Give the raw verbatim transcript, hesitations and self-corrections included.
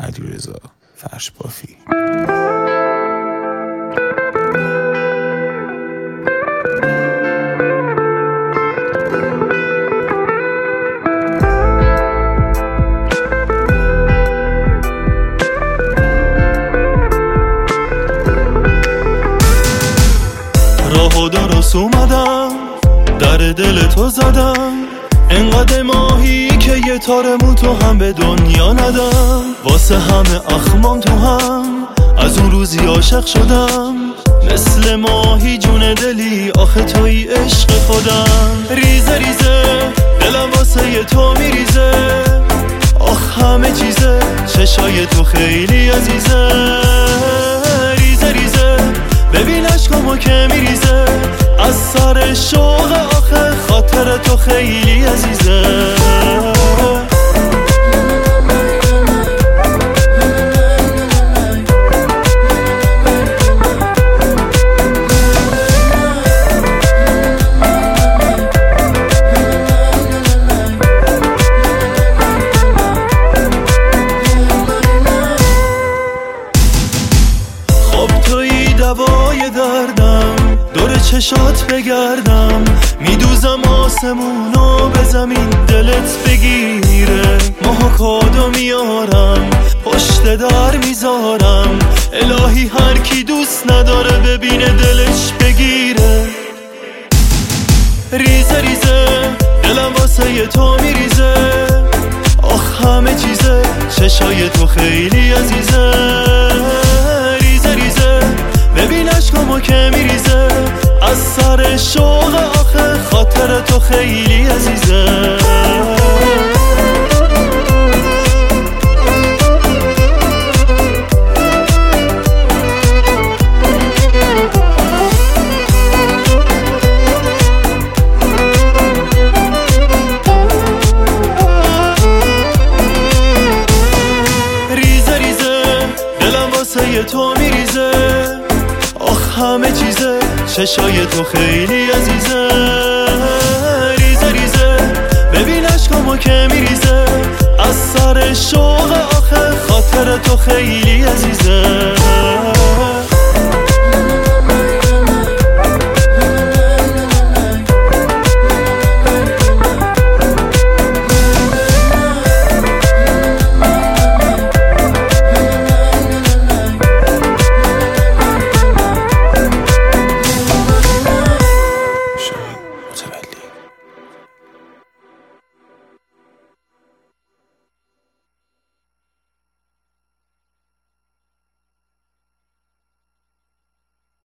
علیرضا فرشبافی. راه و درست اومدم، در دل تو زدم، انقدر ماهی که یه تارمو تو هم به دنیا ندم. واسه همه اخمام تو هم از اون روزی عاشق شدم، مثل ماهی جون دلی آخه توی عشق خودم. ریزه ریزه دلم واسه ی تو میریزه، آخ همه چیزه چشای تو خیلی عزیزه. ریزه ریزه ببین عشقامو که میریزه، از سر شوق آخه خاطر تو خیلی عزیزه. خب توی دوای دردم، دور چشات بگردم، میدوزم آسمونو به زمین دلت بگیره. ماها کادو میارم پشت در میذارم، الهی هر کی دوست نداره ببینه دلش بگیره. ریزه ریزه دلم واسه ی تو میریزه، آخ همه چیزه چشای تو خیلی عزیزه. ریزه ریزه ببین عشقامو که میریزه، از سر شوق آخه خاطر تو خیلی عزیزه. ریزه ریزه دلم واسه ی تو میریزه، آخ همه چیزه چشای تو خیلی عزیزه. ریزه ریزه ببین عشقامو که میریزه، از سر شوق آخه خاطر تو خیلی عزیزه.